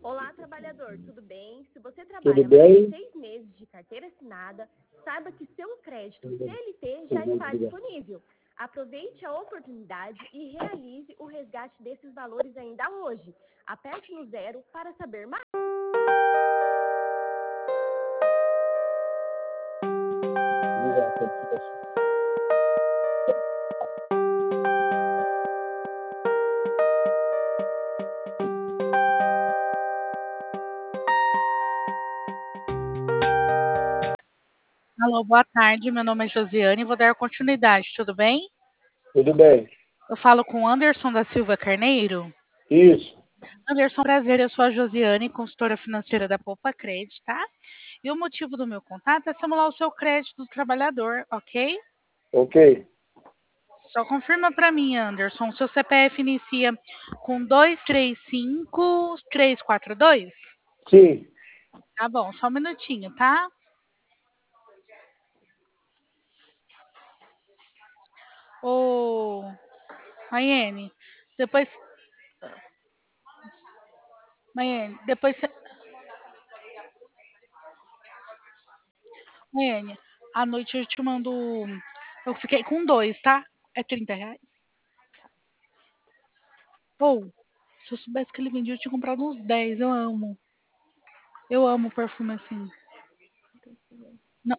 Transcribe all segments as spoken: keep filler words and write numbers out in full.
Olá, trabalhador, tudo bem? Se você Tudo trabalha mais de bem? seis meses de carteira assinada, saiba que seu crédito C L T já está disponível. Aproveite a oportunidade e realize o resgate desses valores ainda hoje. Aperte no zero para saber mais. Alô, boa tarde. Meu nome é Josiane e vou dar continuidade, tudo bem? Tudo bem. Eu falo com Anderson da Silva Carneiro. Isso. Anderson, prazer, eu sou a Josiane, consultora financeira da Poupa Cred, tá? E o motivo do meu contato é simular o seu crédito do trabalhador, ok? Ok. Só confirma para mim, Anderson, seu C P F inicia com dois três cinco três quatro dois? Sim. Tá bom, só um minutinho, tá? Ô, Maiene, depois... Maiene, depois... cê- Maiene, à noite eu te mando... Eu fiquei com dois, tá? É trinta reais? Ou, se eu soubesse que ele vendia, eu tinha comprado uns dez. Eu amo. Eu amo perfume assim. Não,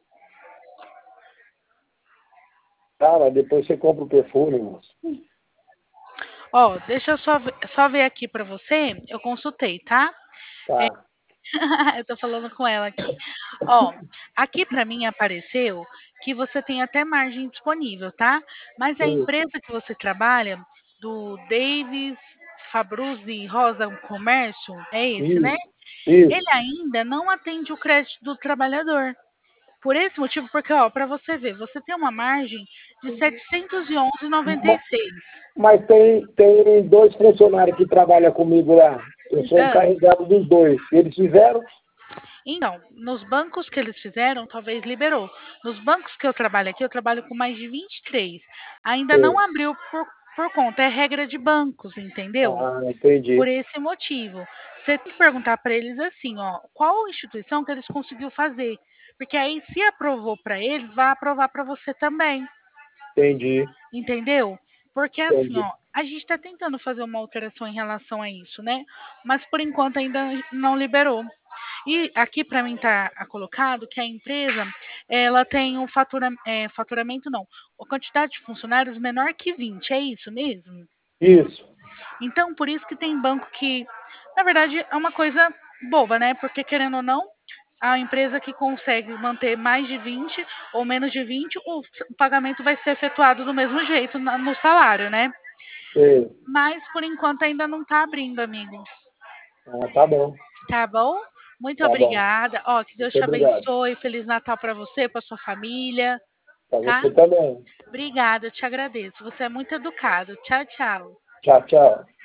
Cara, depois você compra o perfume, moço. ó, deixa eu só ver, só ver aqui pra você. Eu consultei, tá? Tá. Eu tô falando com ela aqui. Ó, aqui pra mim apareceu que você tem até margem disponível, tá? Mas a Isso. empresa que você trabalha, do Davis Fabruzzi Rosa Comércio, é esse, né? Isso. Isso. Ele ainda não atende o crédito do trabalhador. Por esse motivo, porque, ó, para você ver, você tem uma margem de setecentos e onze vírgula noventa e Ma- seis. Mas tem, tem dois funcionários que trabalham comigo lá. Eu sou Ah, encarregado dos dois. Eles fizeram? então, nos bancos que eles fizeram, talvez liberou. Nos bancos que eu trabalho aqui, eu trabalho com mais de vinte e três. Ainda não Sei. abriu por, por conta, é regra de bancos, entendeu? Ah, entendi. Por esse motivo. Você tem que perguntar para eles assim, ó, qual instituição que eles conseguiu fazer? Porque aí, se aprovou para eles, vai aprovar para você também. Entendi. Entendeu? Porque assim, Entendi. ó, a gente está tentando fazer uma alteração em relação a isso, né? Mas por enquanto ainda não liberou. E aqui para mim tá colocado que a empresa ela tem um fatura, é, faturamento não, a quantidade de funcionários menor que vinte, é isso mesmo? Isso. Então por isso que tem banco que, na verdade, é uma coisa boba, né? Porque querendo ou não, a empresa que consegue manter mais de vinte ou menos de vinte, o o pagamento vai ser efetuado do mesmo jeito na- no salário, né? Sei. Mas por enquanto ainda não está abrindo, amigo. Ah, tá bom. Tá bom? Muito Tá bom. obrigada. Ó, que Deus Muito te obrigado. abençoe. Feliz Natal para você, para sua família, Pra tá? você também. Obrigada, eu te agradeço. Você é muito educado. Tchau, tchau. Tchau, tchau.